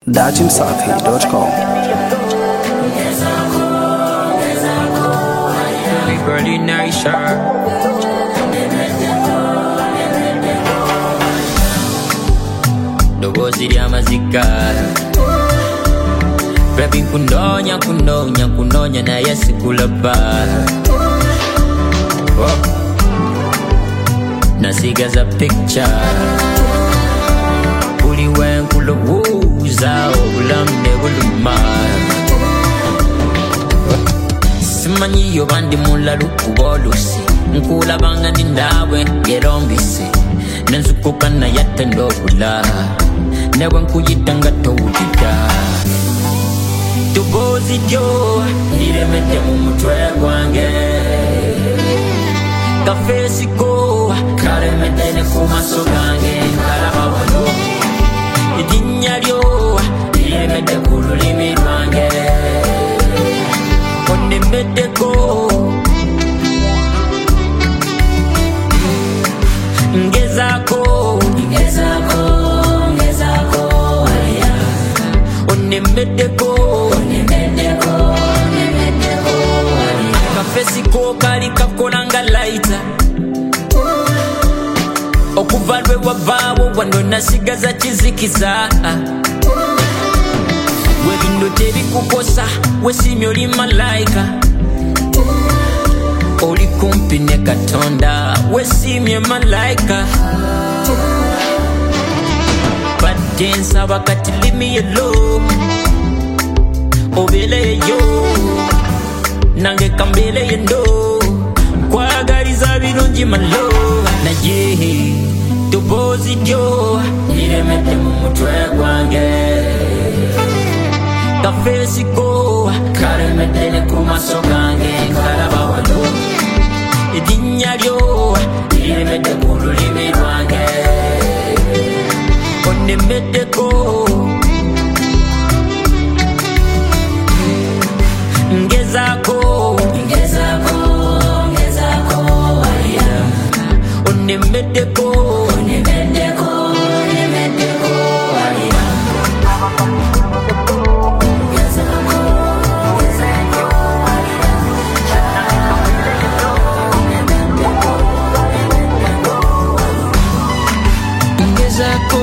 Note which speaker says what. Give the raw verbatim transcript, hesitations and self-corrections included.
Speaker 1: dachi msafi dot com.
Speaker 2: Pretty nice shirt. Dogozi lya mazika Baby kundonya kundonya kundonya na yesi kulaba oh. Nasigaza picture Uli wenkulu wuza Obulamne buluma Simanyi yo bandi mula lukubolusi Nkula banga nindawe gerombisi Nenzukuka na yate ndobula Newe nkuyitanga towulida Tubozi dyo niremete mu mutwe gwange Kafesi ko karemete ne kumaso gange Kalaba wano Idinya lyo niremete ku lulimi lwange Onemete ko Ngezako Ngezako Ngezako aya Onemedeko Onemedeko Onemedeko aya Kafesi ko kali kakolanga laita Okuvalwe wavawo wano nasigaza chizikiza Webindo tebi kukosa Wesimyo oli malaika Oli kumpi ne katonda Wesimye malaika Batensa wakati limi yelo Obele yo Nange kambele yendo Kwa gari za birunji malo Na ye Tubozi dyo Niremete mu mutwe gwange Kafesi ko Karemete ne kumaso gange Kalaba wano Idinya lyo Niremete ku lulimi lwange Onemete ko Ngezako Ngezako Ngezako aya Onemete ko Onemete ko Onemete ko aya Ngezako Ngezako aya Ngezako